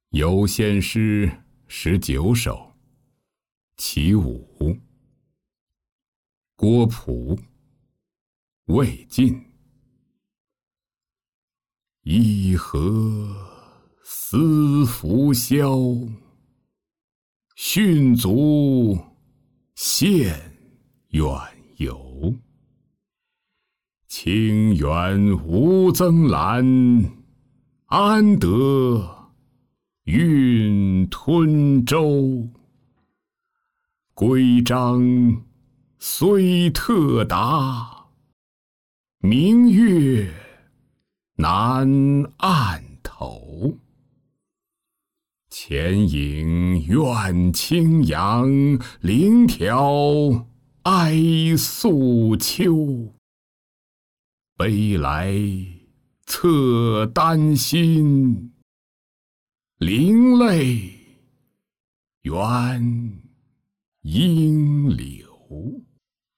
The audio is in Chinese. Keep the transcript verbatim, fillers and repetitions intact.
游仙诗十九首，其五。郭璞，魏晋。一河思浮潇，迅足现远游。清远无增澜，安得运吞舟？规章虽特达，明月难按头。前影怨青阳，零条哀宿秋。悲来侧丹心，灵泪缘应流。